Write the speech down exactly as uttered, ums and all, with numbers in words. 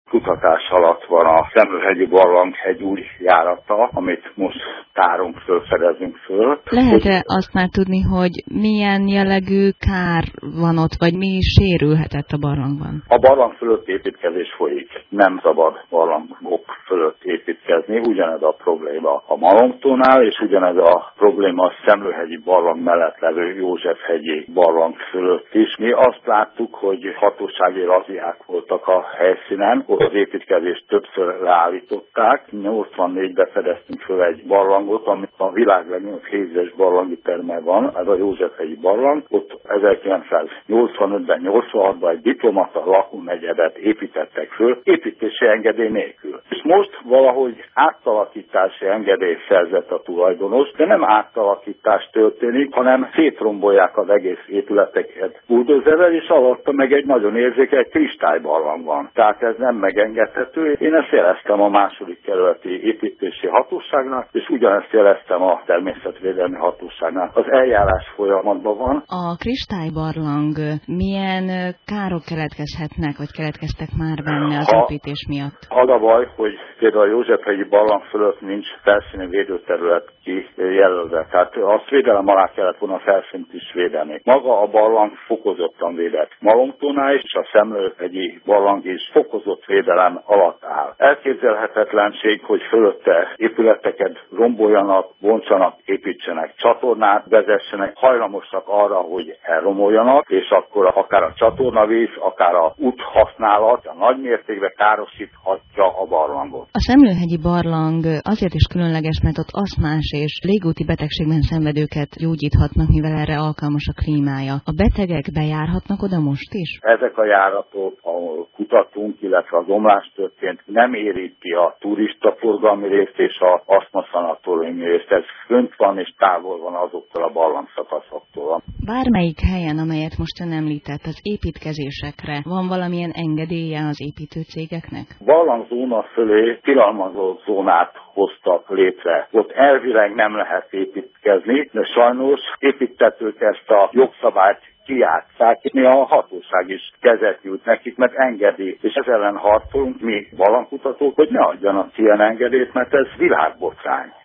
Kutatás alatt van a Szemlőhegyi barlang hegyúj járata, amit most tárunk föl, fedezünk föl. Lehet-e azt már tudni, hogy milyen jellegű kár van ott, vagy mi sérülhetett a barlangban? A barlang fölött építkezés folyik. Nem szabad barlangok fölött építkezni. Ugyanez a probléma a Malomtónál, és ugyanez a probléma a Szemlőhegyi barlang mellett levő Józsefhegyi barlang fölött is. Mi azt láttuk, hogy hatósági razziák voltak a helyszínen, ott az építkezést többször leállították. nyolcvannégyben fedeztünk föl egy barlangot, ami a világ legnagyobb hézes barlangi terme van, ez a Józsefhegyi barlang. Ott ezerkilencszáznyolcvanötben, nyolcvanhatban egy diplomata lakónegyedet építettek föl, építési engedély nélkül. És most valahogy átalakítási engedély szerzett a tulajdonos, de nem átalakítás történik, hanem szétrombolják az egész épületeket buldózerrel, és alatta meg egy nagyon érzékeny kristálybarlang van. Tehát ez nem megengedhető. Én ezt jeleztem a második kerületi építési hatóságnak, és ugyanezt jeleztem a természetvédelmi hatóságnak. Az eljárás folyamatban van. A kristálybarlang milyen károk keletkezhetnek, vagy keletkeztek már benne az ha, építés miatt? Az a baj, hogy például a Józsefhegyi barlang fölött nincs felszíni védőterület kijelölve. Tehát azt védelem alá kellett volna a felszínt is védeni. Maga a barlang fokozottan védett. Malomtónál és a Szemlőhegyi barlang is fokozott védelem alatt áll. Elképzelhetetlenség, hogy fölötte épületeket romboljanak, bontsanak, építsenek, csatornát vezessenek, hajlamosak arra, hogy elromoljanak, és akkor akár a csatornavíz, akár a út használat a nagy mértékben károsíthatja a barlangot. A Szemlőhegyi barlang azért is különleges, mert ott aszmás és légúti betegségben szenvedőket gyógyíthatnak, mivel erre alkalmas a klímája. A betegek bejárhatnak oda most is? Ezek a járatok, ahol kutatunk, illetve az omlás történt, nem érinti a turistaforgalmi részt és a asztmaszanatóriumi részt. Ez fönt van és távol van azoktól a barlangszakaszoktól. Bármelyik helyen, amelyet most ön említett, az építkezésekre van valamilyen engedélye az építőcégeknek? Barlangzóna fölé tilalmazott zónát hoztak létre. Ott elvileg nem lehet építkezni, de sajnos építtetők ezt a jogszabályt kijátszák, mi a hatóság is kezet jut nekik, mert engedély. És ez ellen harcolunk mi barlangkutatók, hogy ne adjanak ilyen engedélyt, mert ez világbotrány.